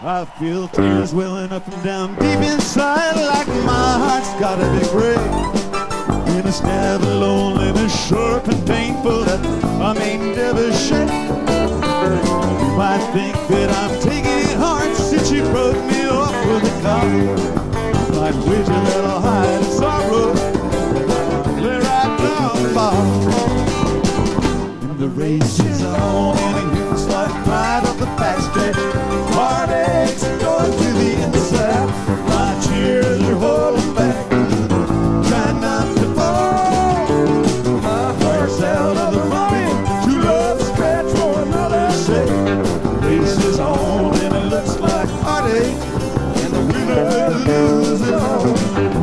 I feel tears welling up and down deep inside, like my heart's got a big break. In a stab of loneliness, sharp and painful, that I may never shake. You might think that I'm taking it hard since you broke me off with a car. I'd wager that I'll hide in sorrow, lay right down the bar. And the race is on, and it looks like right up the backstretch. Heartaches going to the inside. My tears are holding back, trying not to fall. My heart's out of the running, true love scratch for another sake. Race is on, and it looks like heartache, and the winner loses all.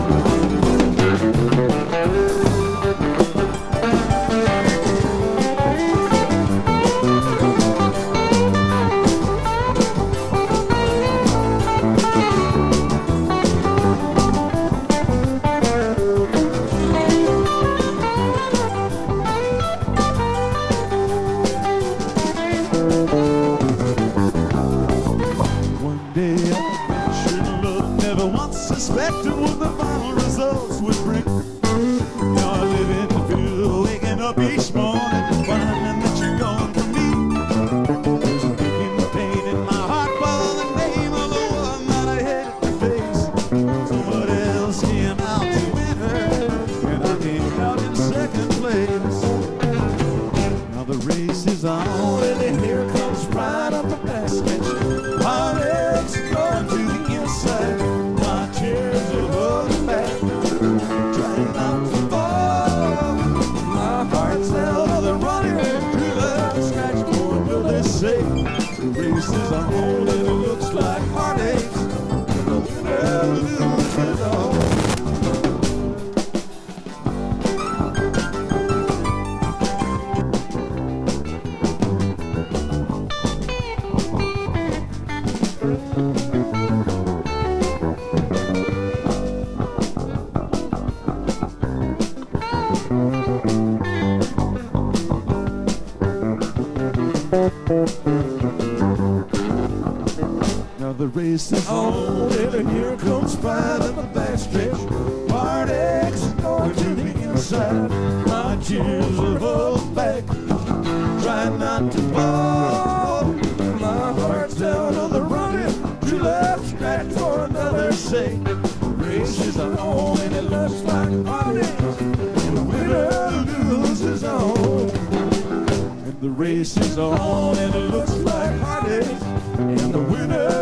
Suspected what the final results would bring. Now I live in the field, waking up each morning, finding that you're gone from me. Taking the pain in my heart for the name of the one that I hated to face. Somebody else came out to win her, and I came out in second place. Now the race is on, and here comes right up the backstretch. Heartaches going to the inside. Tears are holding back, trying not to fall. My heart's out of the running, true love scratch for another sake. The race is on, and it looks like heartaches, and the winner loses all. Now the race is on, and here comes pride of the backstretch. Heartaches going to the inside. My tears are held back, trying not to fall. My heart's out of the running, true love scratch for another sake. The race is on, and it looks like heartaches, and the winner loses all. The race is on, and it looks like heartache, and the winner